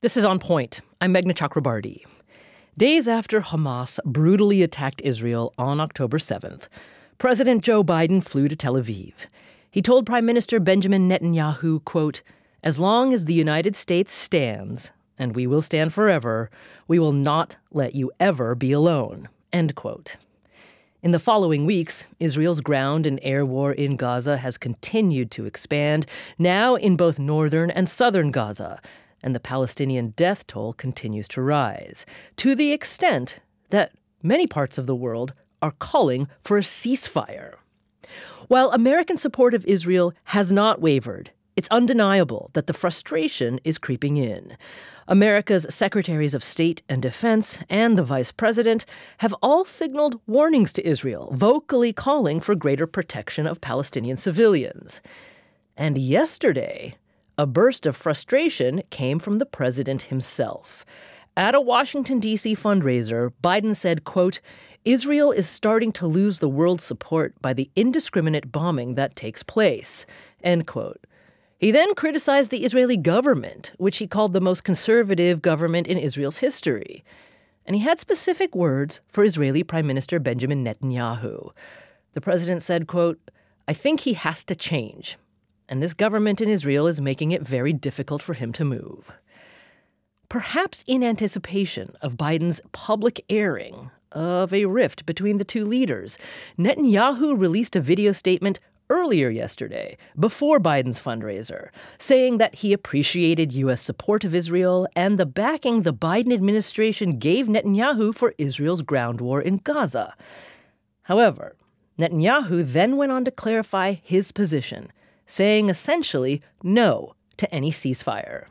This is On Point. I'm Meghna Chakrabarti. Days after Hamas brutally attacked Israel on October 7th, President Joe Biden flew to Tel Aviv. He told Prime Minister Benjamin Netanyahu, quote, "As long as the United States stands, and we will stand forever, we will not let you ever be alone," end quote. In the following weeks, Israel's ground and air war in Gaza has continued to expand, now in both northern and southern Gaza, and the Palestinian death toll continues to rise, to the extent that many parts of the world are calling for a ceasefire. While American support of Israel has not wavered, it's undeniable that the frustration is creeping in. America's Secretaries of State and Defense and the Vice President have all signaled warnings to Israel, vocally calling for greater protection of Palestinian civilians. And yesterday, a burst of frustration came from the president himself. At a Washington, D.C. fundraiser, Biden said, quote, "Israel is starting to lose the world's support by the indiscriminate bombing that takes place," end quote. He then criticized the Israeli government, which he called the most conservative government in Israel's history. And he had specific words for Israeli Prime Minister Benjamin Netanyahu. The president said, quote, "I think he has to change. And this government in Israel is making it very difficult for him to move." Perhaps in anticipation of Biden's public airing of a rift between the two leaders, Netanyahu released a video statement earlier yesterday, before Biden's fundraiser, saying that he appreciated U.S. support of Israel and the backing the Biden administration gave Netanyahu for Israel's ground war in Gaza. However, Netanyahu then went on to clarify his position, saying essentially no to any ceasefire.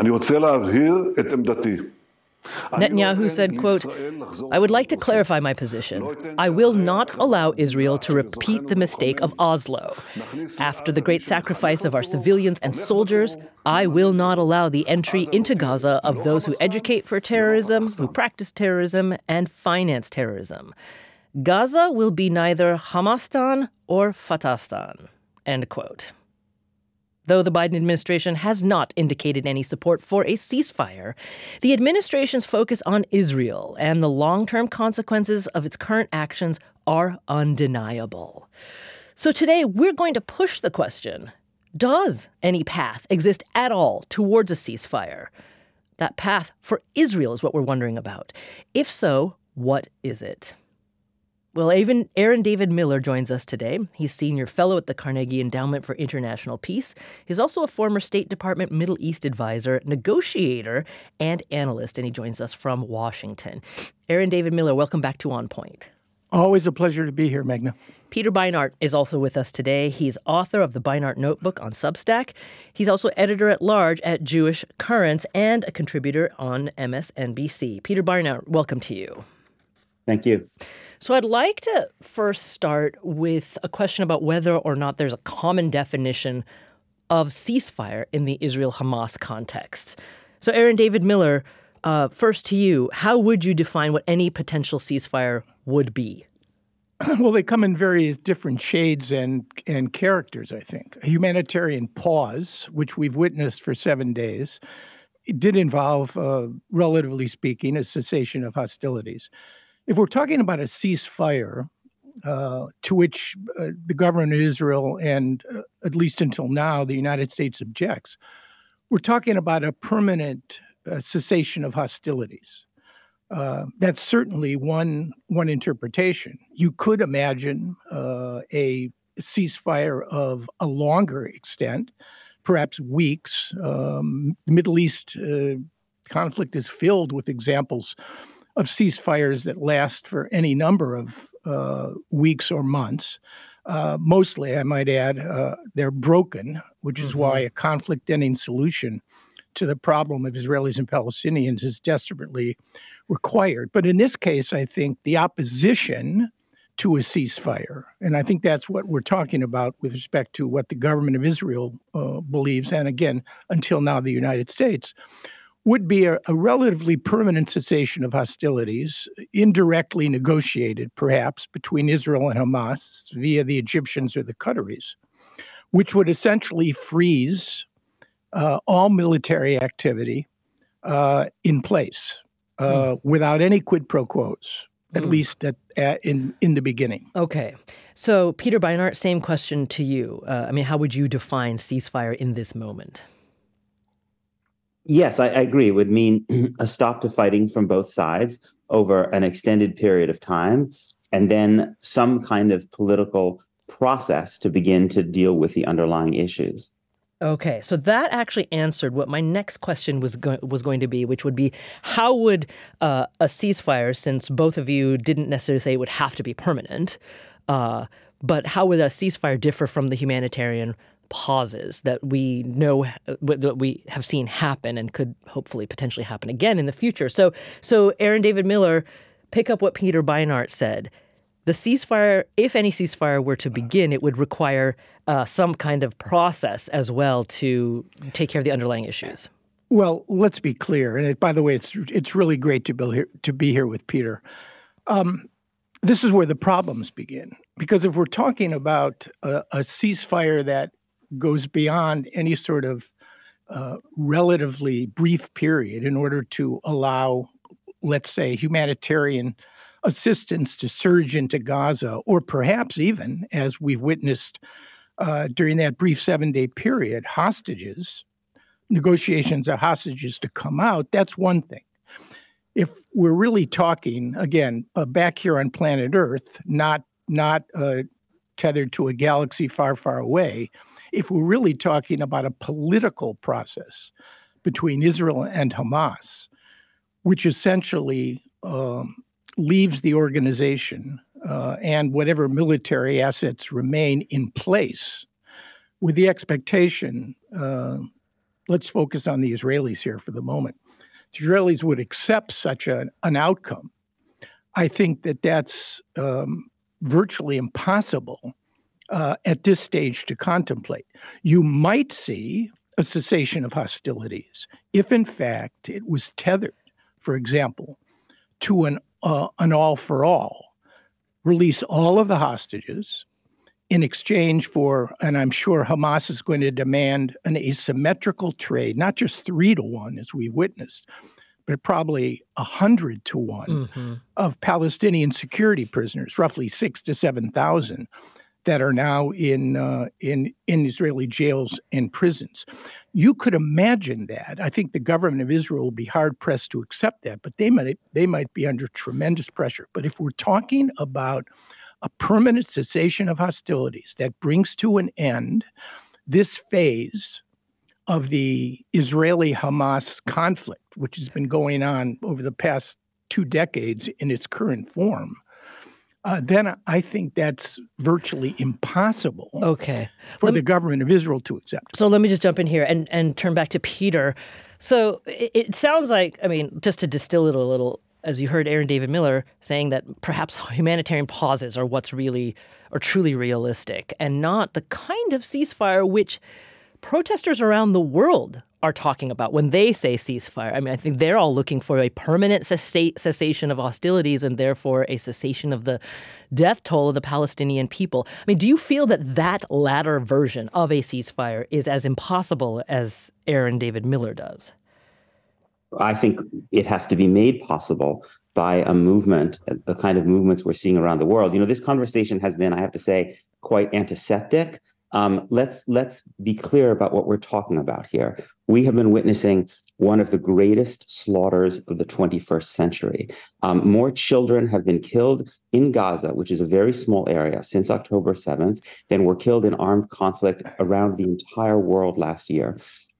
Netanyahu said, quote, "I would like to clarify my position. I will not allow Israel to repeat the mistake of Oslo. After the great sacrifice of our civilians and soldiers, I will not allow the entry into Gaza of those who educate for terrorism, who practice terrorism, and finance terrorism. Gaza will be neither Hamastan or Fatahstan," end quote. Though the Biden administration has not indicated any support for a ceasefire, the administration's focus on Israel and the long-term consequences of its current actions are undeniable. So today, we're going to push the question, does any path exist at all towards a ceasefire? That path for Israel is what we're wondering about. If so, what is it? Well, Aaron David Miller joins us today. He's senior fellow at the Carnegie Endowment for International Peace. He's also a former State Department Middle East advisor, negotiator, and analyst, and he joins us from Washington. Aaron David Miller, welcome back to On Point. Always a pleasure to be here, Meghna. Peter Beinart is also with us today. He's author of the Beinart Notebook on Substack. He's also editor-at-large at Jewish Currents and a contributor on MSNBC. Peter Beinart, welcome to you. Thank you. So I'd like to first start with a question about whether or not there's a common definition of ceasefire in the Israel-Hamas context. So Aaron David Miller, first to you, how would you define what any potential ceasefire would be? Well, they come in various different shades and characters, I think. A humanitarian pause, which we've witnessed for 7 days, it did involve, relatively speaking, a cessation of hostilities. If we're talking about a ceasefire, to which the government of Israel and, at least until now, the United States objects, we're talking about a permanent cessation of hostilities. That's certainly one interpretation. You could imagine a ceasefire of a longer extent, perhaps weeks. The Middle East conflict is filled with examples of ceasefires that last for any number of weeks or months. Mostly, I might add, they're broken, which is why a conflict-ending solution to the problem of Israelis and Palestinians is desperately required. But in this case, I think the opposition to a ceasefire, and I think that's what we're talking about with respect to what the government of Israel believes, and again, until now, the United States, would be a relatively permanent cessation of hostilities, indirectly negotiated, perhaps, between Israel and Hamas via the Egyptians or the Qataris, which would essentially freeze all military activity, in place without any quid pro quos, at least in the beginning. Okay. So, Peter Beinart, same question to you. How would you define ceasefire in this moment? Yes, I agree. It would mean a stop to fighting from both sides over an extended period of time, and then some kind of political process to begin to deal with the underlying issues. Okay, so that actually answered what my next question was going to be, which would be, how would a ceasefire, since both of you didn't necessarily say it would have to be permanent, but how would a ceasefire differ from the humanitarian pauses that we know, that we have seen happen and could hopefully potentially happen again in the future? So Aaron David Miller, pick up what Peter Beinart said. The ceasefire, if any ceasefire were to begin, it would require some kind of process as well to take care of the underlying issues. Well, let's be clear. And by the way, it's really great to be here with Peter. This is where the problems begin, because if we're talking about a ceasefire that goes beyond any sort of relatively brief period in order to allow, let's say, humanitarian assistance to surge into Gaza, or perhaps even, as we've witnessed during that brief 7-day period, negotiations of hostages to come out, that's one thing. If we're really talking, again, back here on planet Earth, not tethered to a galaxy far, far away, if we're really talking about a political process between Israel and Hamas, which essentially leaves the organization and whatever military assets remain in place with the expectation, let's focus on the Israelis here for the moment. The Israelis would accept such an outcome. I think that's virtually impossible at this stage to contemplate. You might see a cessation of hostilities if, in fact, it was tethered, for example, to an all-for-all. Release all of the hostages in exchange for, and I'm sure Hamas is going to demand an asymmetrical trade, not just 3-to-1 as we've witnessed, but probably 100-to-1 of Palestinian security prisoners, roughly 6,000 to 7,000, that are now in Israeli jails and prisons. You could imagine that. I think the government of Israel will be hard-pressed to accept that, but they might be under tremendous pressure. But if we're talking about a permanent cessation of hostilities that brings to an end this phase of the Israeli-Hamas conflict, which has been going on over the past 2 decades in its current form, then I think that's virtually impossible for the government of Israel to accept. So let me just jump in here and turn back to Peter. So it sounds like, just to distill it a little, as you heard Aaron David Miller saying that perhaps humanitarian pauses are what's really or truly realistic and not the kind of ceasefire which protesters around the world are talking about when they say ceasefire. I think they're all looking for a permanent cessation of hostilities and therefore a cessation of the death toll of the Palestinian people. Do you feel that latter version of a ceasefire is as impossible as Aaron David Miller does? I think it has to be made possible by a movement, the kind of movements we're seeing around the world. This conversation has been, I have to say, quite antiseptic. Let's be clear about what we're talking about here. We have been witnessing one of the greatest slaughters of the 21st century. More children have been killed in Gaza, which is a very small area, since October 7th, than were killed in armed conflict around the entire world last year.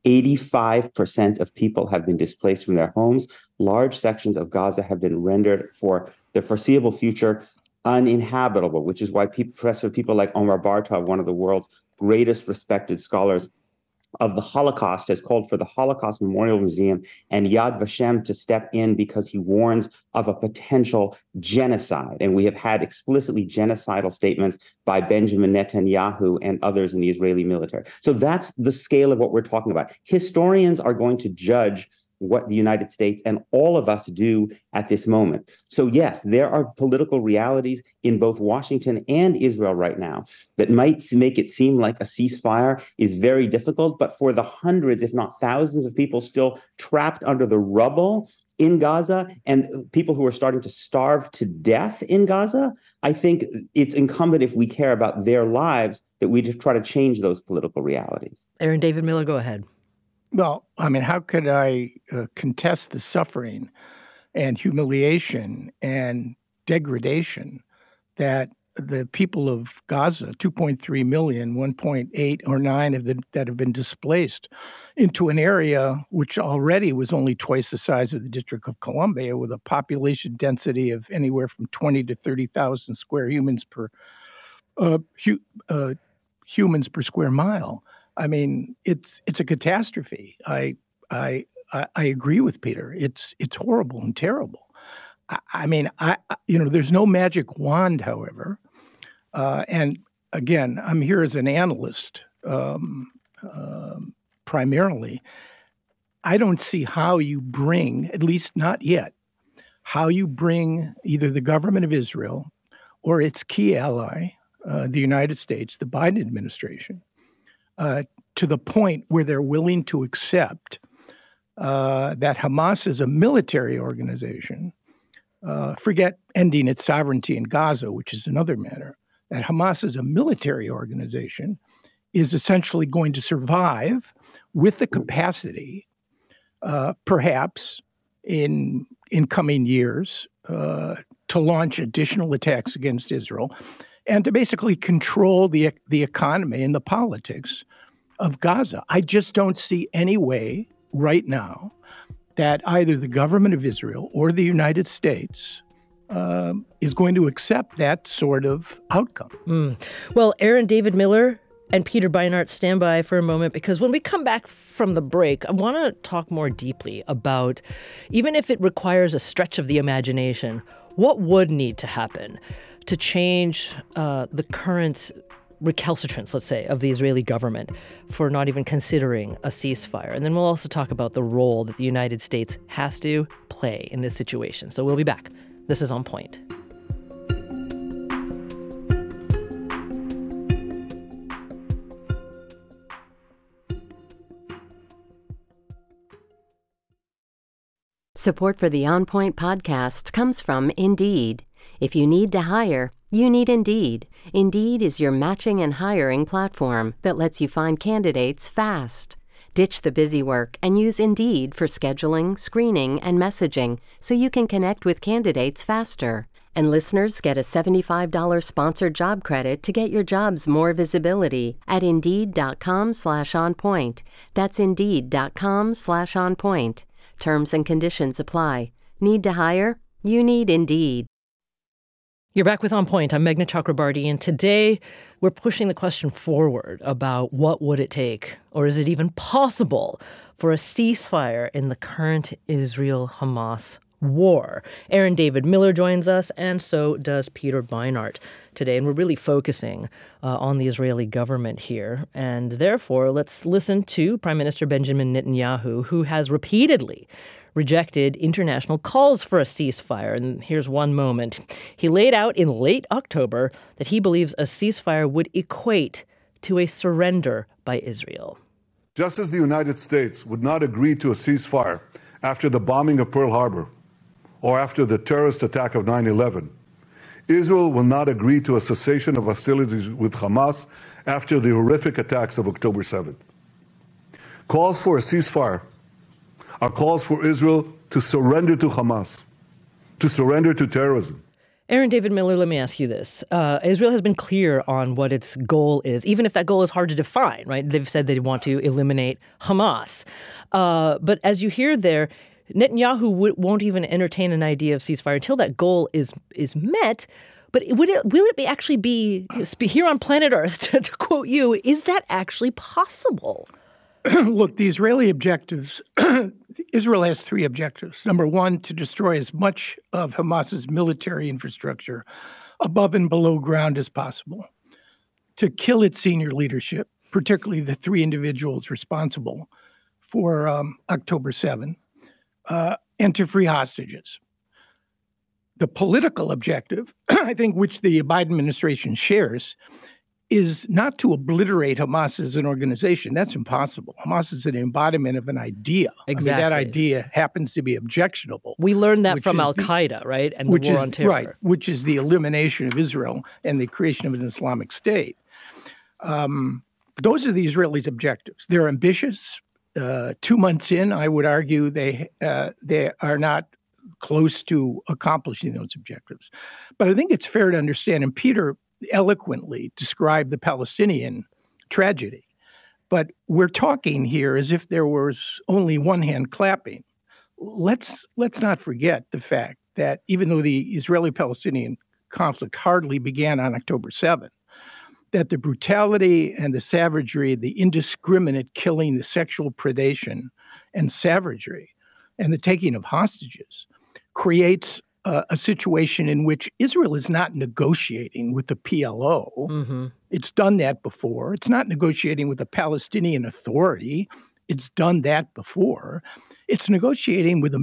85% of people have been displaced from their homes. Large sections of Gaza have been rendered for the foreseeable future uninhabitable, which is why Professor people like Omar Bartov, one of the world's greatest respected scholars of the Holocaust, has called for the Holocaust Memorial Museum and Yad Vashem to step in because he warns of a potential genocide. And we have had explicitly genocidal statements by Benjamin Netanyahu and others in the Israeli military. So that's the scale of what we're talking about. Historians are going to judge what the United States and all of us do at this moment. So yes, there are political realities in both Washington and Israel right now that might make it seem like a ceasefire is very difficult, but for the hundreds, if not thousands of people still trapped under the rubble in Gaza and people who are starting to starve to death in Gaza, I think it's incumbent, if we care about their lives, that we just try to change those political realities. Aaron David Miller, go ahead. Well, I mean, how could I contest the suffering and humiliation and degradation that the people of Gaza, 2.3 million, 1.8 or 9 that have been displaced into an area which already was only twice the size of the District of Columbia, with a population density of anywhere from 20 to 30,000 square humans per square mile. I mean, it's a catastrophe. I agree with Peter. It's horrible and terrible. I mean, there's no magic wand, however. And again, I'm here as an analyst primarily. I don't see how you bring, at least not yet, how you bring either the government of Israel or its key ally, the United States, the Biden administration, to the point where they're willing to accept that Hamas is a military organization. Forget ending its sovereignty in Gaza, which is another matter. That Hamas is a military organization is essentially going to survive with the capacity, perhaps in coming years, to launch additional attacks against Israel and to basically control the economy and the politics of Gaza. I just don't see any way right now that either the government of Israel or the United States is going to accept that sort of outcome. Well, Aaron David Miller and Peter Beinart, stand by for a moment, because when we come back from the break, I want to talk more deeply about, even if it requires a stretch of the imagination, what would need to happen to change the current recalcitrance, let's say, of the Israeli government for not even considering a ceasefire. And then we'll also talk about the role that the United States has to play in this situation. So we'll be back. This is On Point. Support for the On Point podcast comes from Indeed. If you need to hire, you need Indeed. Indeed is your matching and hiring platform that lets you find candidates fast. Ditch the busy work and use Indeed for scheduling, screening, and messaging so you can connect with candidates faster. And listeners get a $75 sponsored job credit to get your jobs more visibility at Indeed.com/onpoint. That's Indeed.com/onpoint. Terms and conditions apply. Need to hire? You need Indeed. You're back with On Point. I'm Meghna Chakrabarty, and today we're pushing the question forward about what would it take, or is it even possible, for a ceasefire in the current Israel-Hamas war. Aaron David Miller joins us, and so does Peter Beinart today, and we're really focusing on the Israeli government here. And therefore, let's listen to Prime Minister Benjamin Netanyahu, who has repeatedly rejected international calls for a ceasefire. And here's one moment. He laid out in late October that he believes a ceasefire would equate to a surrender by Israel. Just as the United States would not agree to a ceasefire after the bombing of Pearl Harbor or after the terrorist attack of 9/11, Israel will not agree to a cessation of hostilities with Hamas after the horrific attacks of October 7th. Calls for a ceasefire are calls for Israel to surrender to Hamas, to surrender to terrorism. Aaron David Miller, let me ask you this. Israel has been clear on what its goal is, even if that goal is hard to define, right? They've said they want to eliminate Hamas. But as you hear there, Netanyahu won't even entertain an idea of ceasefire until that goal is met. But will it actually be here on planet Earth, to quote you, is that actually possible? Look, the Israeli objectives, Israel has three objectives. Number one, to destroy as much of Hamas's military infrastructure above and below ground as possible, to kill its senior leadership, particularly the three individuals responsible for October 7, and to free hostages. The political objective, I think, which the Biden administration shares, is not to obliterate Hamas as an organization. That's impossible. Hamas is an embodiment of an idea. Exactly. I mean, that idea happens to be objectionable. We learned that from Al-Qaeda, right? And the war on terror. Right, which is the elimination of Israel and the creation of an Islamic State. Those are the Israelis' objectives. They're ambitious. 2 months in, I would argue they are not close to accomplishing those objectives. But I think it's fair to understand, and Peter eloquently described the Palestinian tragedy, but we're talking here as if there was only one hand clapping. Let's not forget the fact that even though the Israeli-Palestinian conflict hardly began on October 7th, that the brutality and the savagery, the indiscriminate killing, the sexual predation and savagery, and the taking of hostages creates a situation in which Israel is not negotiating with the PLO. Mm-hmm. It's done that before. It's not negotiating with the Palestinian Authority. It's done that before. It's negotiating with a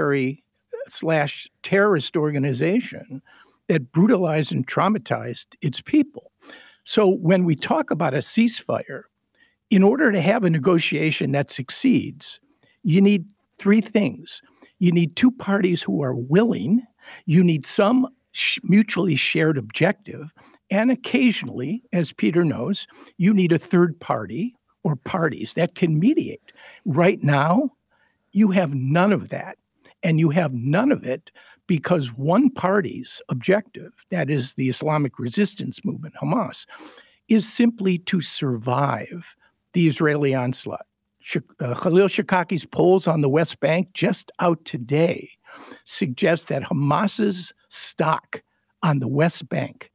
military/terrorist organization that brutalized and traumatized its people. So when we talk about a ceasefire, in order to have a negotiation that succeeds, you need three things. You need two parties who are willing. You need some mutually shared objective. And occasionally, as Peter knows, you need a third party or parties that can mediate. Right now, you have none of that. And you have none of it because one party's objective, that is the Islamic resistance movement, Hamas, is simply to survive the Israeli onslaught. Khalil Shikaki's polls on the West Bank just out today suggest that Hamas's stock on the West Bank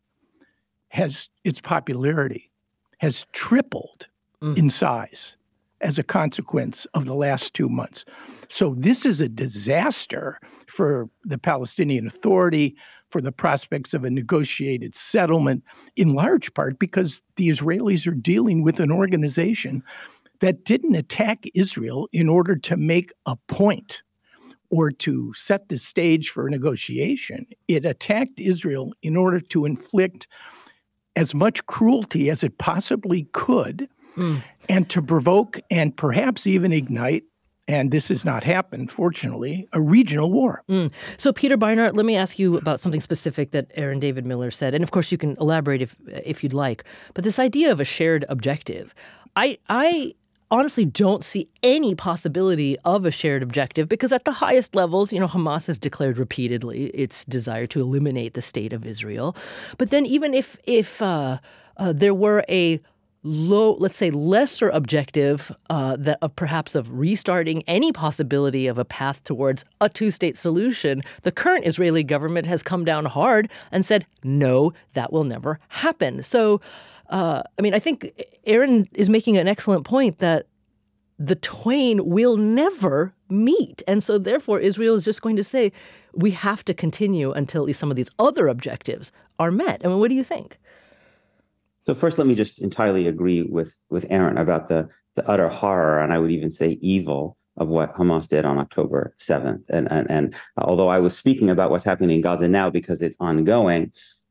its popularity has tripled in size as a consequence of the last 2 months. So this is a disaster for the Palestinian Authority, for the prospects of a negotiated settlement, in large part because the Israelis are dealing with an organization that didn't attack Israel in order to make a point or to set the stage for a negotiation. It attacked Israel in order to inflict as much cruelty as it possibly could and to provoke and perhaps even ignite, and this has not happened, fortunately, a regional war. So, Peter Beinart, let me ask you about something specific that Aaron David Miller said. And of course, you can elaborate if you'd like. But this idea of a shared objective, I honestly don't see any possibility of a shared objective because at the highest levels, Hamas has declared repeatedly its desire to eliminate the state of Israel. But then even if there were a let's say lesser objective that perhaps of restarting any possibility of a path towards a two-state solution, the current Israeli government has come down hard and said, no, that will never happen. So, I think Aaron is making an excellent point that the twain will never meet. And so therefore, Israel is just going to say, we have to continue until at least some of these other objectives are met. I mean, what do you think? So first, let me just entirely agree with Aaron about the utter horror, and I would even say evil, of what Hamas did on October 7th. And although I was speaking about what's happening in Gaza now because it's ongoing,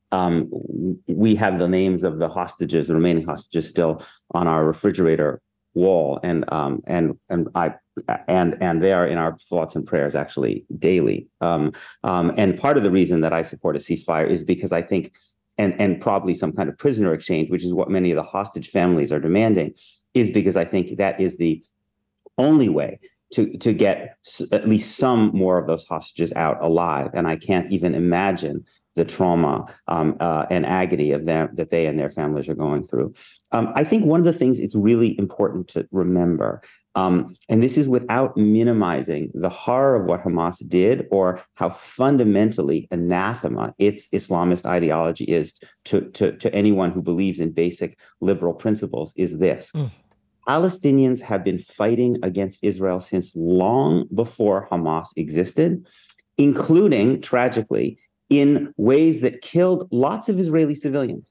we have the names of the hostages, the remaining hostages, still on our refrigerator wall, and they are in our thoughts and prayers actually daily. And part of the reason that I support a ceasefire is because I think, and probably some kind of prisoner exchange, which is what many of the hostage families are demanding, is because I think that is the only way to get at least some more of those hostages out alive. And I can't even imagine the trauma and agony of them that they and their families are going through. I think one of the things it's really important to remember, and this is without minimizing the horror of what Hamas did or how fundamentally anathema its Islamist ideology is to anyone who believes in basic liberal principles, is this. Palestinians have been fighting against Israel since long before Hamas existed, including, tragically, in ways that killed lots of Israeli civilians.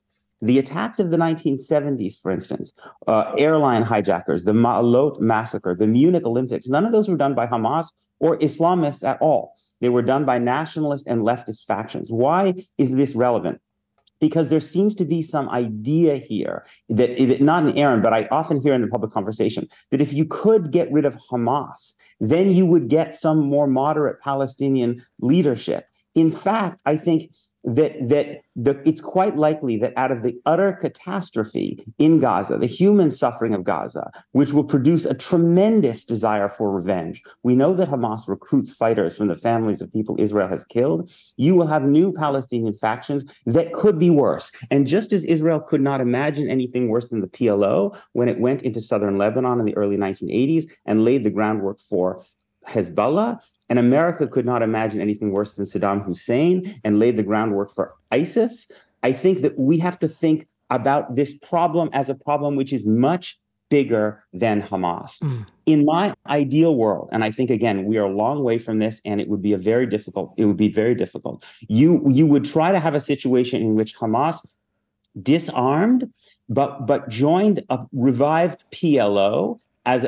The attacks of the 1970s, for instance, airline hijackers, the Ma'alot massacre, the Munich Olympics, none of those were done by Hamas or Islamists at all. They were done by nationalist and leftist factions. Why is this relevant? Because there seems to be some idea here that not in Aaron, but I often hear in the public conversation, that if you could get rid of Hamas, then you would get some more moderate Palestinian leadership. In fact, I think that it's quite likely that out of the utter catastrophe in Gaza, the human suffering of Gaza, which will produce a tremendous desire for revenge. We know that Hamas recruits fighters from the families of people Israel has killed. You will have new Palestinian factions that could be worse. And just as Israel could not imagine anything worse than the PLO when it went into southern Lebanon in the early 1980s and laid the groundwork for Hezbollah, and America could not imagine anything worse than Saddam Hussein and laid the groundwork for ISIS. I think that we have to think about this problem as a problem which is much bigger than Hamas. In my ideal world, and I think, again, we are a long way from this, and it would be very difficult. You would try to have a situation in which Hamas disarmed, but joined a revived PLO as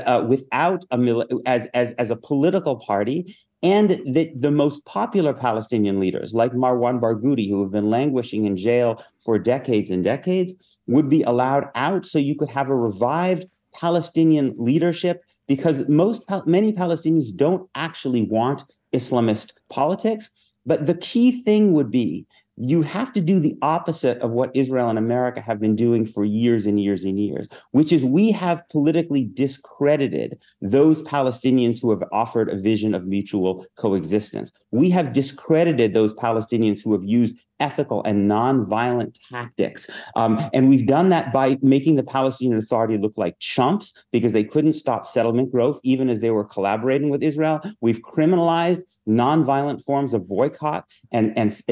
a political party, and that the most popular Palestinian leaders, like Marwan Barghouti, who have been languishing in jail for decades and decades, would be allowed out, so you could have a revived Palestinian leadership, because many Palestinians don't actually want Islamist politics. But the key thing would be, you have to do the opposite of what Israel and America have been doing for years and years and years, which is we have politically discredited those Palestinians who have offered a vision of mutual coexistence. We have discredited those Palestinians who have used ethical and nonviolent tactics. And we've done that by making the Palestinian Authority look like chumps because they couldn't stop settlement growth, even as they were collaborating with Israel. We've criminalized nonviolent forms of boycott and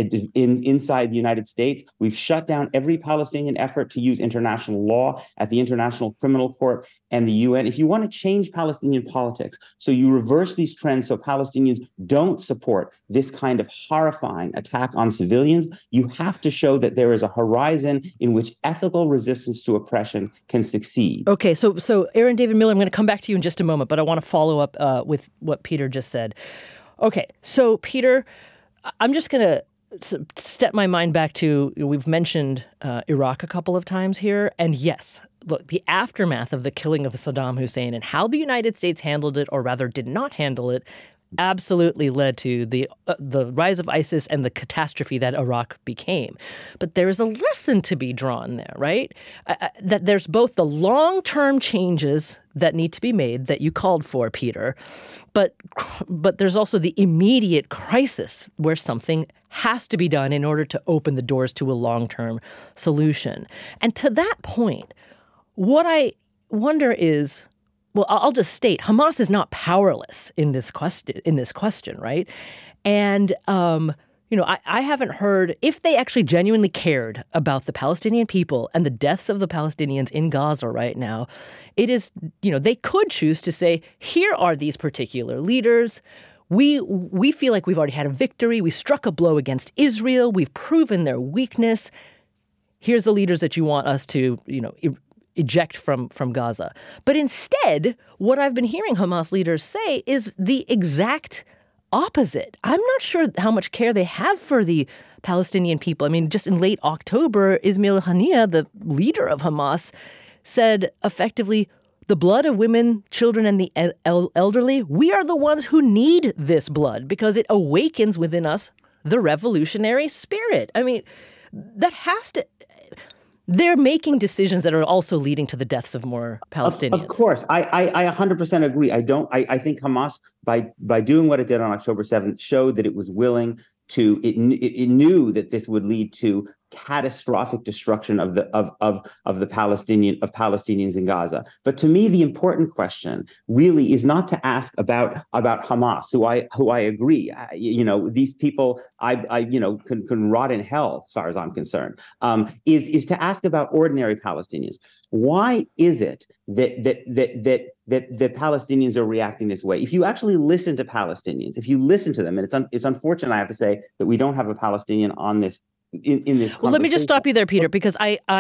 inside the United States. We've shut down every Palestinian effort to use international law at the International Criminal Court and the UN. If you want to change Palestinian politics, so you reverse these trends so Palestinians don't support this kind of horrifying attack on civilians, you have to show that there is a horizon in which ethical resistance to oppression can succeed. Okay, so Aaron David Miller, I'm going to come back to you in just a moment, but I want to follow up with what Peter just said. Okay, so Peter, I'm just going to step my mind back to, we've mentioned Iraq a couple of times here, and yes, look, the aftermath of the killing of Saddam Hussein and how the United States handled it, or rather did not handle it, absolutely led to the rise of ISIS and the catastrophe that Iraq became. But there is a lesson to be drawn there, right? That there's both the long-term changes that need to be made that you called for, Peter, but there's also the immediate crisis where something has to be done in order to open the doors to a long-term solution. And to that point, what I wonder is, well, I'll just state, Hamas is not powerless in this question, right? And, I haven't heard, if they actually genuinely cared about the Palestinian people and the deaths of the Palestinians in Gaza right now, it is, they could choose to say, here are these particular leaders. We feel like we've already had a victory. We struck a blow against Israel. We've proven their weakness. Here's the leaders that you want us to, eject from Gaza. But instead, what I've been hearing Hamas leaders say is the exact opposite. I'm not sure how much care they have for the Palestinian people. I mean, just in late October, Ismail Haniyeh, the leader of Hamas, said effectively, the blood of women, children, and the elderly, we are the ones who need this blood because it awakens within us the revolutionary spirit. I mean, that has to... They're making decisions that are also leading to the deaths of more Palestinians. Of course. I 100% agree. I think Hamas, by doing what it did on October 7th, showed that it was willing to, it knew that this would lead to catastrophic destruction of Palestinians in Gaza. But to me, the important question really is not to ask about Hamas, who I agree. These people can rot in hell as far as I'm concerned. Is to ask about ordinary Palestinians. Why is it that Palestinians are reacting this way? If you actually listen to Palestinians, if you listen to them, and it's unfortunate, I have to say, that we don't have a Palestinian on this in this conversation. Well, let me just stop you there, Peter, because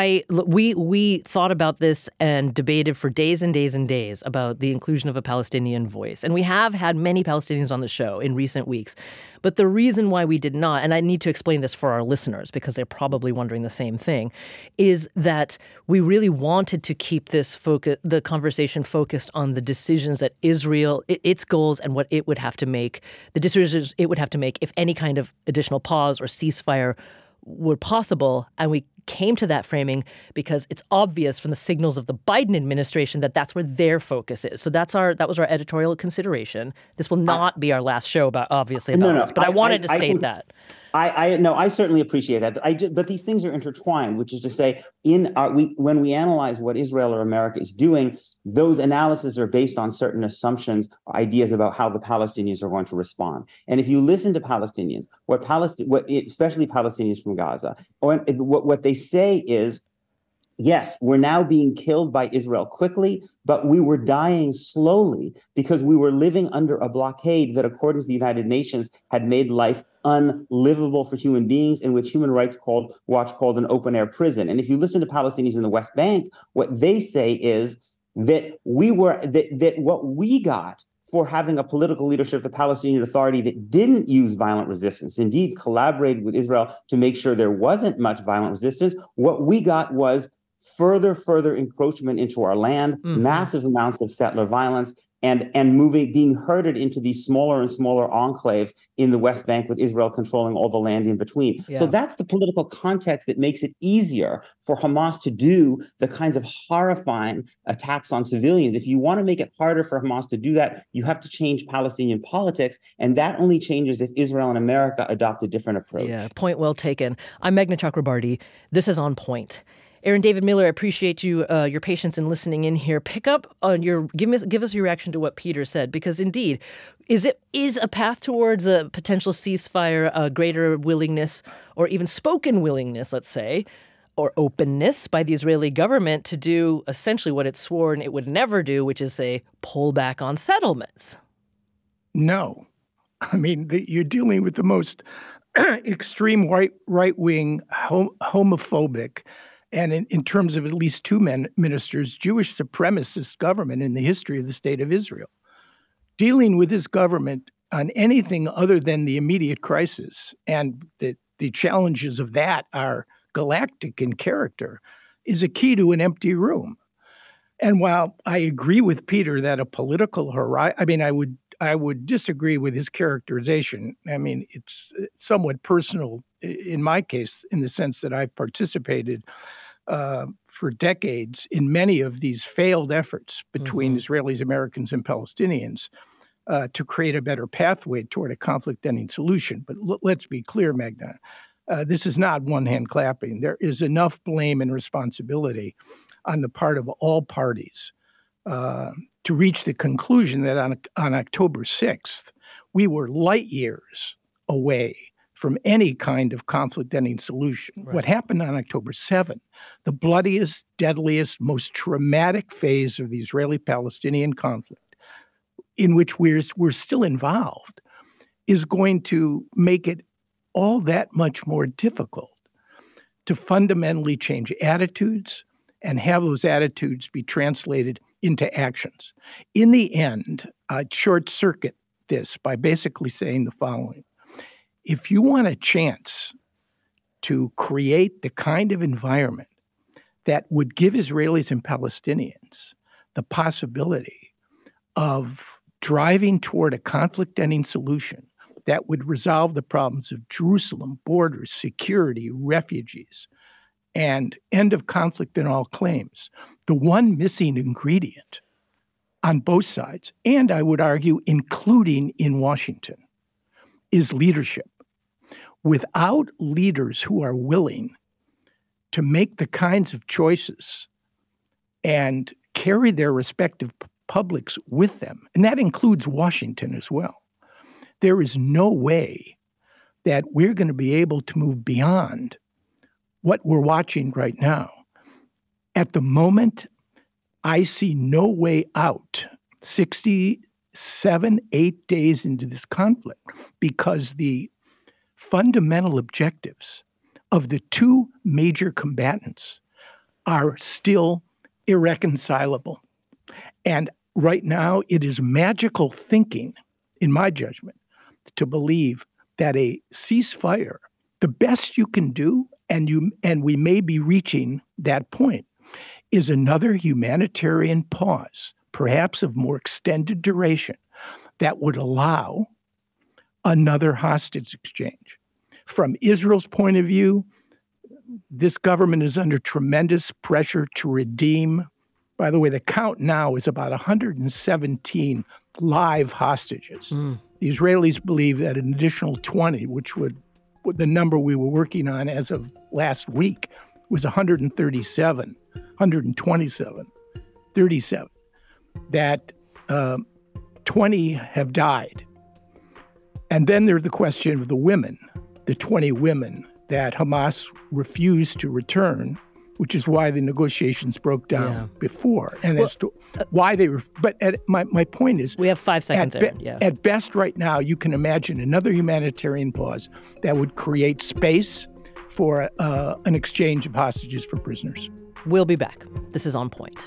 we thought about this and debated for days and days and days about the inclusion of a Palestinian voice. And we have had many Palestinians on the show in recent weeks. But the reason why we did not, and I need to explain this for our listeners because they're probably wondering the same thing, is that we really wanted to keep the conversation focused on the decisions that Israel, its goals and what it would have to make, the decisions it would have to make if any kind of additional pause or ceasefire were possible. And we came to that framing because it's obvious from the signals of the Biden administration that that's where their focus is. So that was our editorial consideration. This will not be our last show about this, but I wanted to state that. I certainly appreciate that. But these things are intertwined, which is to say, when we analyze what Israel or America is doing, those analyses are based on certain assumptions, ideas about how the Palestinians are going to respond. And if you listen to Palestinians, especially Palestinians from Gaza, what they say is, yes, we're now being killed by Israel quickly, but we were dying slowly because we were living under a blockade that, according to the United Nations, had made life unlivable for human beings, in which Human Rights Watch called an open-air prison. And if you listen to Palestinians in the West Bank, what they say is that what we got for having a political leadership, the Palestinian Authority, that didn't use violent resistance, indeed collaborated with Israel to make sure there wasn't much violent resistance, what we got was further encroachment into our land, massive amounts of settler violence, and being herded into these smaller and smaller enclaves in the West Bank, with Israel controlling all the land in between. Yeah. So that's the political context that makes it easier for Hamas to do the kinds of horrifying attacks on civilians. If you want to make it harder for Hamas to do that, you have to change Palestinian politics, and that only changes if Israel and America adopt a different approach. Yeah, point well taken. I'm Meghna Chakrabarty. This is On Point. Aaron David Miller, I appreciate your patience in listening in here. Pick up on give us your reaction to what Peter said, because indeed, is a path towards a potential ceasefire, a greater willingness, or even spoken willingness, let's say, or openness by the Israeli government to do essentially what it's sworn it would never do, which is say pull back on settlements? No, I mean you're dealing with the most extreme right-wing, homophobic, and in terms of at least two ministers, Jewish supremacist government in the history of the state of Israel. Dealing with this government on anything other than the immediate crisis, and the challenges of that are galactic in character, is a key to an empty room. And while I agree with Peter that a political horizon, I would disagree with his characterization. I mean, it's somewhat personal in my case, in the sense that I've participated for decades in many of these failed efforts between Israelis, Americans, and Palestinians to create a better pathway toward a conflict-ending solution. But let's be clear, Meghna, this is not one-hand clapping. There is enough blame and responsibility on the part of all parties to reach the conclusion that on October 6th, we were light years away from any kind of conflict-ending solution. Right. What happened on October 7th, the bloodiest, deadliest, most traumatic phase of the Israeli-Palestinian conflict, in which we're still involved, is going to make it all that much more difficult to fundamentally change attitudes and have those attitudes be translated into actions. In the end, I'd short-circuit this by basically saying the following. If you want a chance to create the kind of environment that would give Israelis and Palestinians the possibility of driving toward a conflict-ending solution that would resolve the problems of Jerusalem, borders, security, refugees, and end of conflict in all claims, the one missing ingredient on both sides, and I would argue including in Washington, is leadership. Without leaders who are willing to make the kinds of choices and carry their respective publics with them, and that includes Washington as well, there is no way that we're going to be able to move beyond what we're watching right now. At the moment, I see no way out 67, 8 days into this conflict, because the fundamental objectives of the two major combatants are still irreconcilable. And right now, it is magical thinking, in my judgment, to believe that a ceasefire, the best you can do, and we may be reaching that point, is another humanitarian pause, perhaps of more extended duration, that would allow another hostage exchange. From Israel's point of view, this government is under tremendous pressure to redeem. By the way, the count now is about 117 live hostages. The Israelis believe that an additional 20, which would the number we were working on as of last week, was 137, 127, 37, that 20 have died. And then there's the question of the women, the 20 women that Hamas refused to return, which is why the negotiations broke down before. And as to why they were, but my point is, we have 5 seconds. At best right now, you can imagine another humanitarian pause that would create space for an exchange of hostages for prisoners. We'll be back. This is On Point.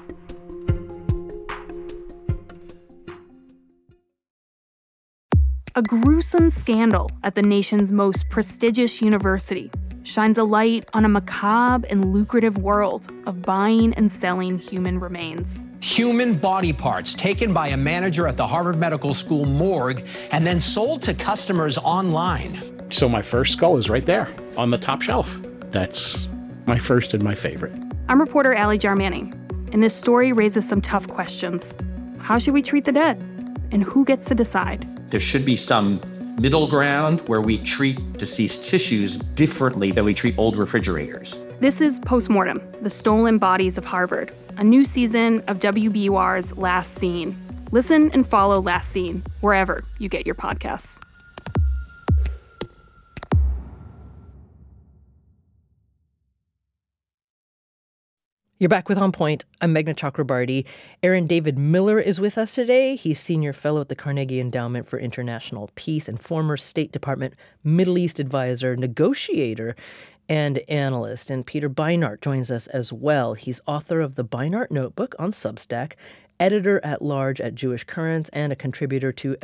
A gruesome scandal at the nation's most prestigious university shines a light on a macabre and lucrative world of buying and selling human remains. Human body parts taken by a manager at the Harvard Medical School morgue and then sold to customers online. So my first skull is right there on the top shelf. That's my first and my favorite. I'm reporter Allie Jarmanning, and this story raises some tough questions. How should we treat the dead? And who gets to decide? There should be some middle ground where we treat deceased tissues differently than we treat old refrigerators. This is Postmortem, the Stolen Bodies of Harvard, a new season of WBUR's Last Scene. Listen and follow Last Scene wherever you get your podcasts. You're back with On Point. I'm Meghna Chakrabarty. Aaron David Miller is with us today. He's Senior Fellow at the Carnegie Endowment for International Peace and former State Department Middle East advisor, negotiator, and analyst. And Peter Beinart joins us as well. He's author of the Beinart Notebook on Substack, editor-at-large at Jewish Currents, and a contributor to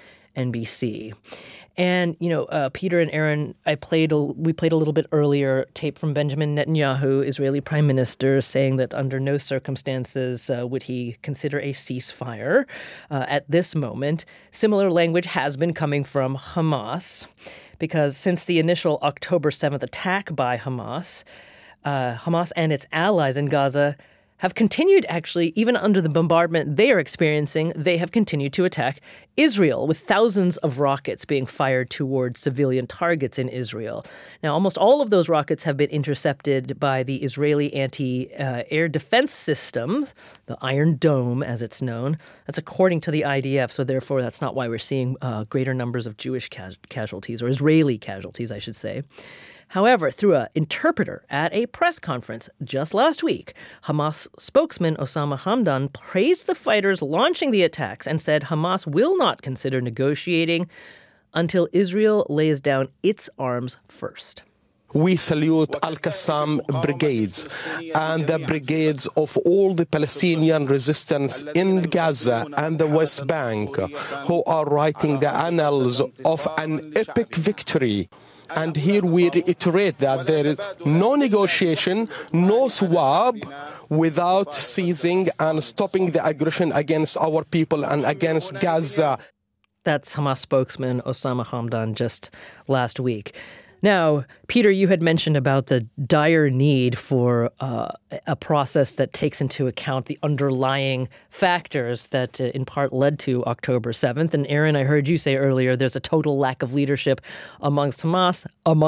MSNBC. And, Peter and Aaron, we played a little bit earlier tape from Benjamin Netanyahu, Israeli prime minister, saying that under no circumstances would he consider a ceasefire at this moment. Similar language has been coming from Hamas, because since the initial October 7th attack by Hamas, Hamas and its allies in Gaza have continued, actually, even under the bombardment they are experiencing, they have continued to attack Israel, with thousands of rockets being fired towards civilian targets in Israel. Now, almost all of those rockets have been intercepted by the Israeli anti-air defense systems, the Iron Dome, as it's known. That's according to the IDF, so therefore that's not why we're seeing greater numbers of Jewish casualties, or Israeli casualties, I should say. However, through an interpreter at a press conference just last week, Hamas spokesman Osama Hamdan praised the fighters launching the attacks and said Hamas will not consider negotiating until Israel lays down its arms first. We salute Al-Qassam brigades and the brigades of all the Palestinian resistance in Gaza and the West Bank who are writing the annals of an epic victory. And here we reiterate that there is no negotiation, no swap without ceasing and stopping the aggression against our people and against Gaza. That's Hamas spokesman Osama Hamdan just last week. Now, Peter, you had mentioned about the dire need for a process that takes into account the underlying factors that in part led to October 7th. And Aaron, I heard you say earlier there's a total lack of leadership amongst Hamas,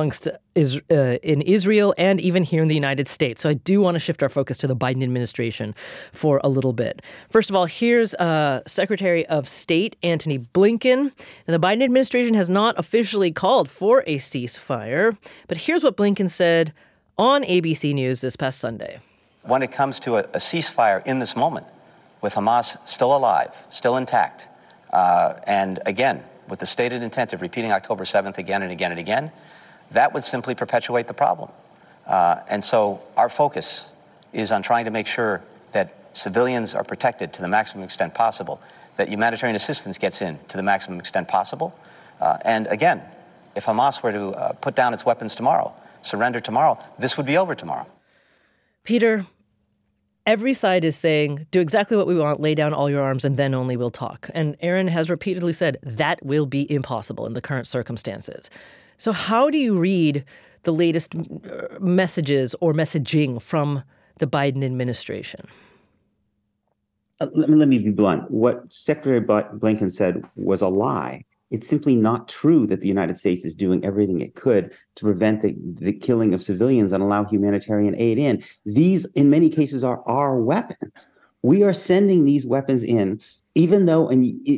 in Israel, and even here in the United States. So I do want to shift our focus to the Biden administration for a little bit. First of all, here's Secretary of State Antony Blinken. And the Biden administration has not officially called for a ceasefire, but here's what Blinken said on ABC News this past Sunday. When it comes to a ceasefire in this moment, with Hamas still alive, still intact, and again, with the stated intent of repeating October 7th again and again and again, that would simply perpetuate the problem. And so our focus is on trying to make sure that civilians are protected to the maximum extent possible, that humanitarian assistance gets in to the maximum extent possible. And again, if Hamas were to put down its weapons tomorrow, surrender tomorrow, this would be over tomorrow. Peter, every side is saying, do exactly what we want, lay down all your arms, and then only we'll talk. And Aaron has repeatedly said that will be impossible in the current circumstances. So how do you read the latest messages or messaging from the Biden administration? Let me be blunt. What Secretary Blinken said was a lie. It's simply not true that the United States is doing everything it could to prevent the killing of civilians and allow humanitarian aid in. These, in many cases, are our weapons. We are sending these weapons in, even though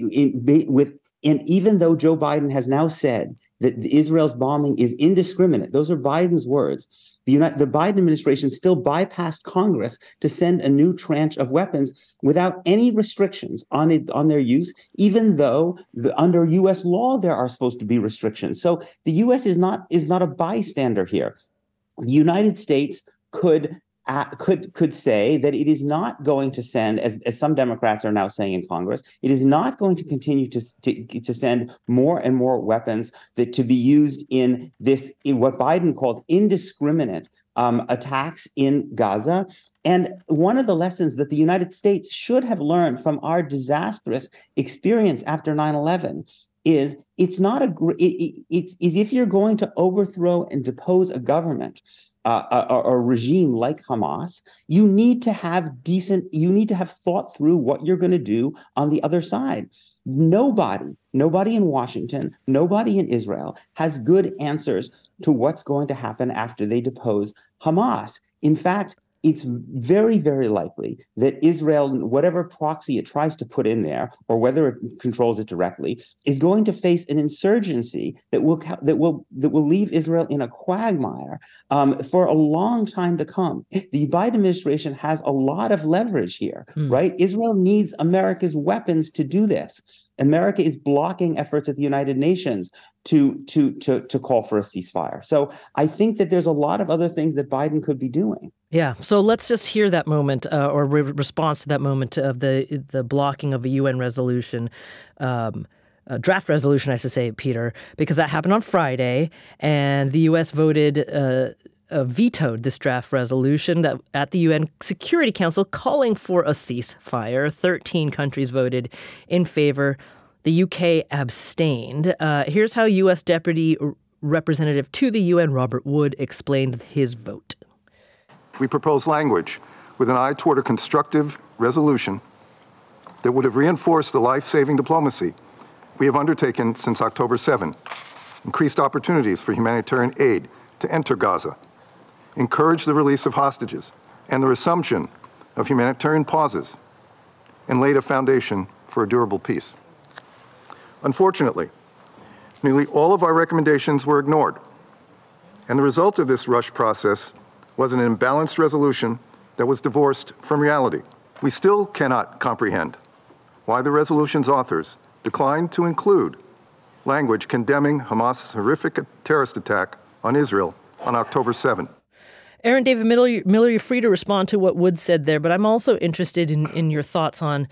even though Joe Biden has now said that Israel's bombing is indiscriminate. Those are Biden's words. The Biden administration still bypassed Congress to send a new tranche of weapons without any restrictions on their use, even though under U.S. law there are supposed to be restrictions. So the U.S. is not a bystander here. The United States could say that it is not going to send, as some Democrats are now saying in Congress, it is not going to continue to send more and more weapons to be used in what Biden called indiscriminate attacks in Gaza. And one of the lessons that the United States should have learned from our disastrous experience after 9/11 is it's if you're going to overthrow and depose a government, a regime like Hamas, you need to have thought through what you're going to do on the other side. Nobody in Washington, nobody in Israel has good answers to what's going to happen after they depose Hamas. In fact, it's very, very likely that Israel, whatever proxy it tries to put in there, or whether it controls it directly, is going to face an insurgency that will leave Israel in a quagmire for a long time to come. The Biden administration has a lot of leverage here, right? Israel needs America's weapons to do this. America is blocking efforts at the United Nations to call for a ceasefire. So I think that there's a lot of other things that Biden could be doing. Yeah. So let's just hear that moment or response to that moment of the blocking of a UN resolution, a draft resolution, I should say, Peter, because that happened on Friday, and the U.S. vetoed this draft resolution that at the UN Security Council calling for a ceasefire. 13 countries voted in favor. The UK abstained. Here's how U.S. Deputy Representative to the UN Robert Wood explained his vote. We propose language with an eye toward a constructive resolution that would have reinforced the life-saving diplomacy we have undertaken since October 7, increased opportunities for humanitarian aid to enter Gaza, encouraged the release of hostages and the resumption of humanitarian pauses, and laid a foundation for a durable peace. Unfortunately, nearly all of our recommendations were ignored, and the result of this rush process was an imbalanced resolution that was divorced from reality. We still cannot comprehend why the resolution's authors declined to include language condemning Hamas's horrific terrorist attack on Israel on October 7. Aaron David Miller, you're free to respond to what Wood said there, but I'm also interested in your thoughts on,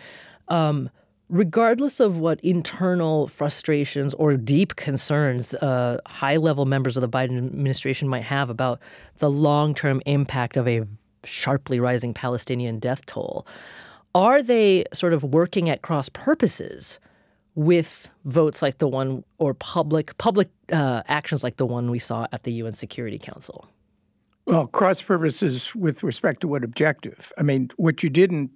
regardless of what internal frustrations or deep concerns high-level members of the Biden administration might have about the long-term impact of a sharply rising Palestinian death toll, are they sort of working at cross purposes with votes like the one or public actions like the one we saw at the UN Security Council? Well, cross purposes with respect to what objective? I mean, what you didn't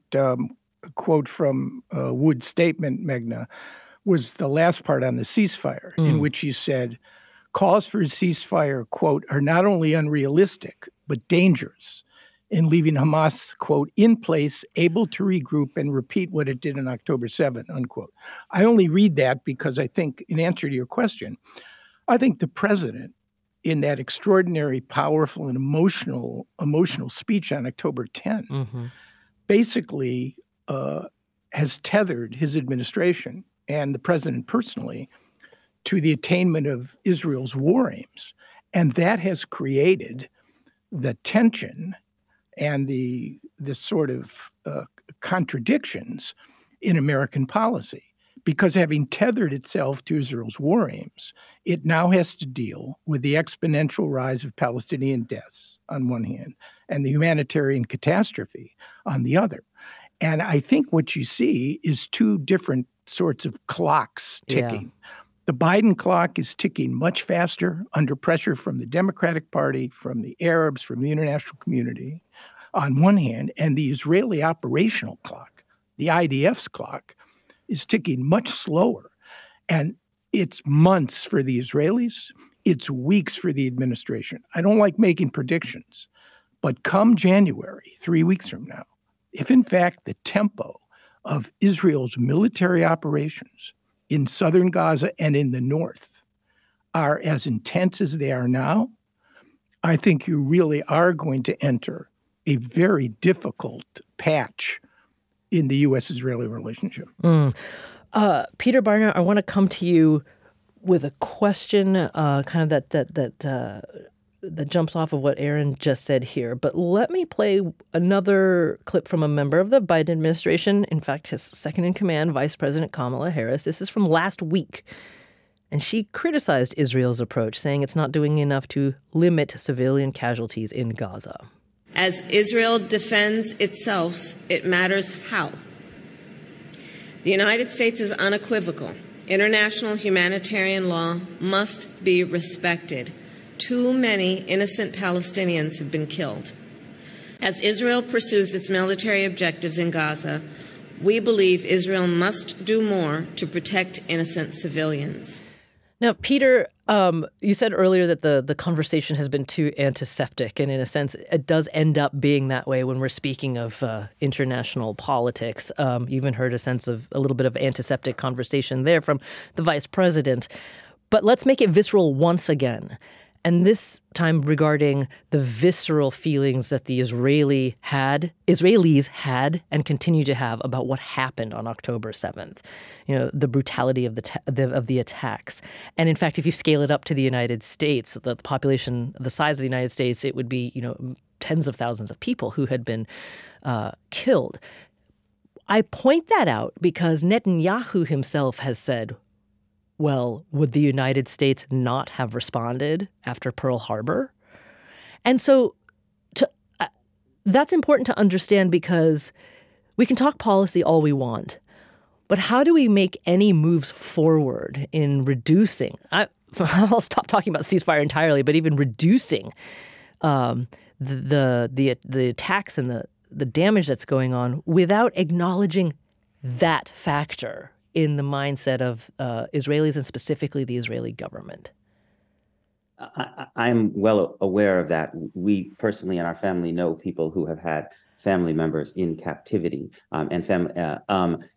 quote from Wood's statement, Meghna, was the last part on the ceasefire, in which he said, calls for a ceasefire, quote, are not only unrealistic, but dangerous in leaving Hamas, quote, in place, able to regroup and repeat what it did on October 7, unquote. I only read that because I think, in answer to your question, I think the president, in that extraordinary, powerful, and emotional speech on October 10, basically has tethered his administration and the president personally to the attainment of Israel's war aims. And that has created the tension and the sort of contradictions in American policy. Because having tethered itself to Israel's war aims, it now has to deal with the exponential rise of Palestinian deaths on one hand and the humanitarian catastrophe on the other. And I think what you see is two different sorts of clocks ticking. Yeah. The Biden clock is ticking much faster under pressure from the Democratic Party, from the Arabs, from the international community on one hand, and the Israeli operational clock, the IDF's clock, is ticking much slower. And it's months for the Israelis. It's weeks for the administration. I don't like making predictions, but come January, 3 weeks from now, if in fact the tempo of Israel's military operations in southern Gaza and in the north are as intense as they are now, I think you really are going to enter a very difficult patch in the U.S.-Israeli relationship. Peter Barnard, I want to come to you with a question kind of that jumps off of what Aaron just said here. But let me play another clip from a member of the Biden administration, in fact, his second in command, Vice President Kamala Harris. This is from last week. And she criticized Israel's approach, saying it's not doing enough to limit civilian casualties in Gaza. As Israel defends itself, it matters how. The United States is unequivocal. International humanitarian law must be respected. Too many innocent Palestinians have been killed. As Israel pursues its military objectives in Gaza, we believe Israel must do more to protect innocent civilians. Now, Peter, you said earlier that the conversation has been too antiseptic, and in a sense, it does end up being that way when we're speaking of international politics. You even heard a little bit of antiseptic conversation there from the vice president. But let's make it visceral once again. And this time regarding the visceral feelings that the Israelis had and continue to have about what happened on October 7th. You know, the brutality of the attacks. And in fact, if you scale it up to the United States, the population, the size of the United States, it would be, tens of thousands of people who had been killed. I point that out because Netanyahu himself has said, well, would the United States not have responded after Pearl Harbor? And so that's important to understand because we can talk policy all we want, but how do we make any moves forward in reducing? I'll stop talking about ceasefire entirely, but even reducing the attacks and the damage that's going on without acknowledging that factor in the mindset of Israelis and specifically the Israeli government? I'm well aware of that. We personally in our family know people who have had family members in captivity but the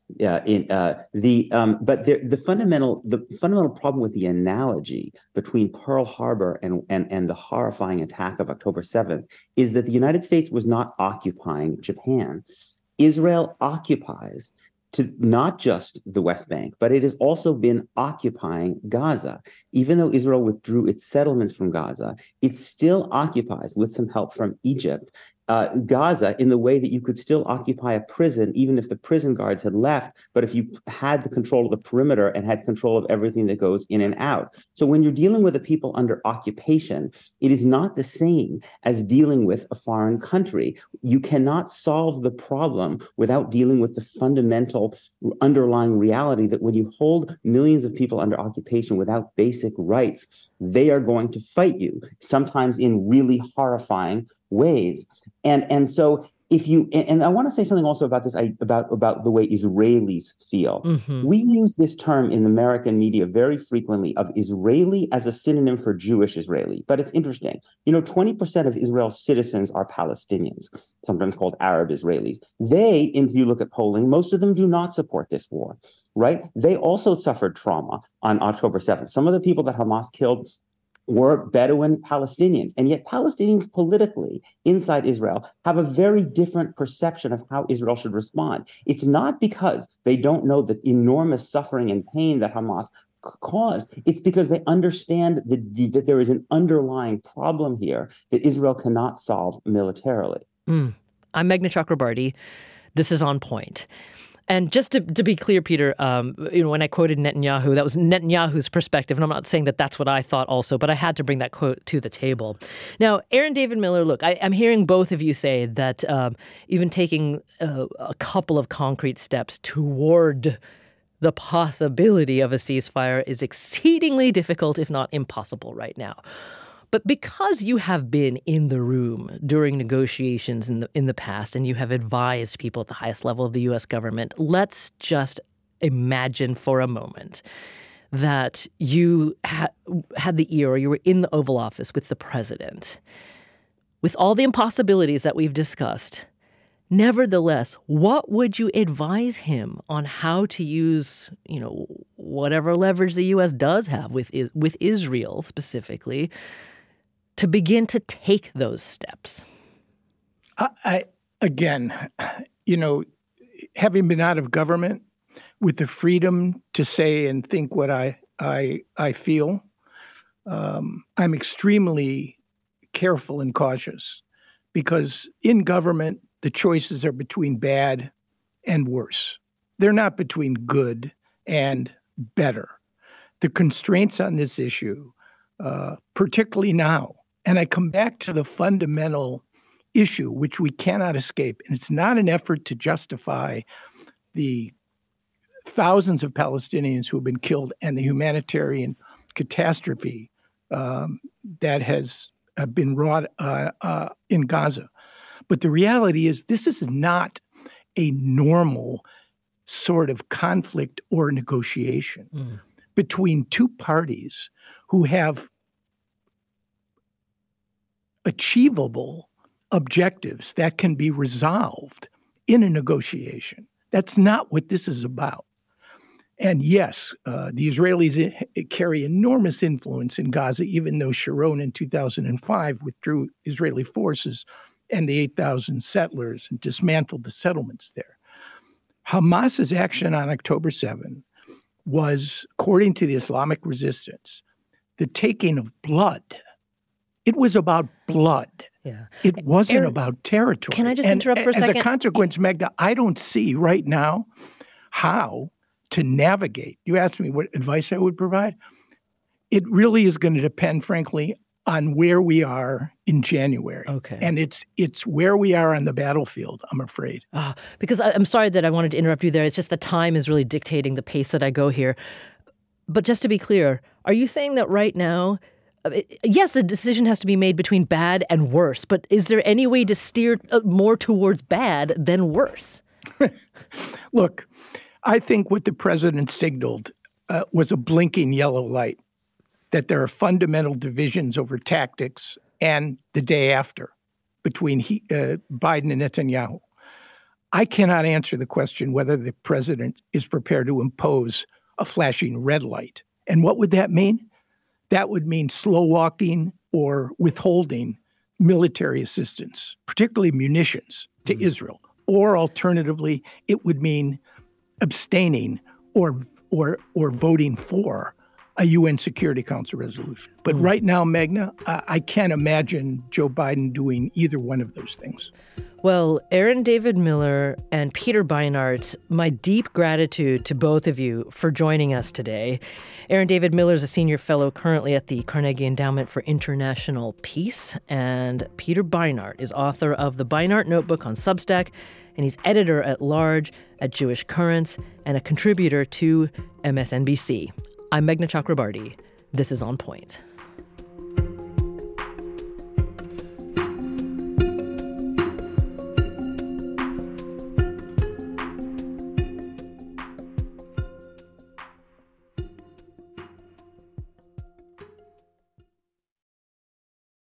fundamental problem with the analogy between Pearl Harbor and the horrifying attack of October 7th is that the United States was not occupying Japan. Israel occupies to not just the West Bank, but it has also been occupying Gaza. Even though Israel withdrew its settlements from Gaza, it still occupies, with some help from Egypt, Gaza in the way that you could still occupy a prison, even if the prison guards had left, but if you had the control of the perimeter and had control of everything that goes in and out. So when you're dealing with the people under occupation, it is not the same as dealing with a foreign country. You cannot solve the problem without dealing with the fundamental underlying reality that when you hold millions of people under occupation without basic rights, they are going to fight you, sometimes in really horrifying ways. And so if you, and I want to say something also about this, about the way Israelis feel. Mm-hmm. We use this term in the American media very frequently of Israeli as a synonym for Jewish Israeli. But it's interesting. 20% of Israel's citizens are Palestinians, sometimes called Arab Israelis. They, if you look at polling, most of them do not support this war, right? They also suffered trauma on October 7th. Some of the people that Hamas killed were Bedouin Palestinians. And yet Palestinians politically inside Israel have a very different perception of how Israel should respond. It's not because they don't know the enormous suffering and pain that Hamas cause. It's because they understand that there is an underlying problem here that Israel cannot solve militarily. I'm Meghna Chakrabarty. This is On Point. And just to be clear, Peter, when I quoted Netanyahu, that was Netanyahu's perspective. And I'm not saying that that's what I thought also, but I had to bring that quote to the table. Now, Aaron David Miller, look, I'm hearing both of you say that even taking a couple of concrete steps toward the possibility of a ceasefire is exceedingly difficult, if not impossible right now. But because you have been in the room during negotiations in the past and you have advised people at the highest level of the U.S. government, let's just imagine for a moment that you had the ear, or you were in the Oval Office with the president. With all the impossibilities that we've discussed, nevertheless, what would you advise him on how to use, whatever leverage the U.S. does have with Israel specifically, to begin to take those steps? Again, having been out of government with the freedom to say and think what I feel, I'm extremely careful and cautious, because in government, the choices are between bad and worse. They're not between good and better. The constraints on this issue, particularly now, and I come back to the fundamental issue, which we cannot escape, and it's not an effort to justify the thousands of Palestinians who have been killed and the humanitarian catastrophe that has been wrought in Gaza. But the reality is this is not a normal sort of conflict or negotiation between two parties who have achievable objectives that can be resolved in a negotiation. That's not what this is about. And yes, the Israelis carry enormous influence in Gaza, even though Sharon in 2005 withdrew Israeli forces and the 8,000 settlers and dismantled the settlements there. Hamas's action on October 7 was, according to the Islamic resistance, the taking of blood. It was about blood. Yeah. It wasn't about territory. Can I just interrupt for a second? As a consequence, Meghna, I don't see right now how to navigate. You asked me what advice I would provide. It really is going to depend, frankly, on where we are in January. Okay. And it's where we are on the battlefield, I'm afraid. Because I'm sorry that I wanted to interrupt you there. It's just the time is really dictating the pace that I go here. But just to be clear, are you saying that right now, yes, a decision has to be made between bad and worse, but is there any way to steer more towards bad than worse? Look, I think what the president signaled was a blinking yellow light, that there are fundamental divisions over tactics and the day after between Biden and Netanyahu. I cannot answer the question whether the president is prepared to impose a flashing red light. And what would that mean? That would mean slow walking or withholding military assistance, particularly munitions, to Israel. Or alternatively, it would mean abstaining or voting for a UN Security Council resolution. But right now, Meghna, I can't imagine Joe Biden doing either one of those things. Well, Aaron David Miller and Peter Beinart, my deep gratitude to both of you for joining us today. Aaron David Miller is a senior fellow currently at the Carnegie Endowment for International Peace, and Peter Beinart is author of the Beinart Notebook on Substack, and he's editor-at-large at Jewish Currents and a contributor to MSNBC. I'm Meghna Chakrabarty. This is On Point.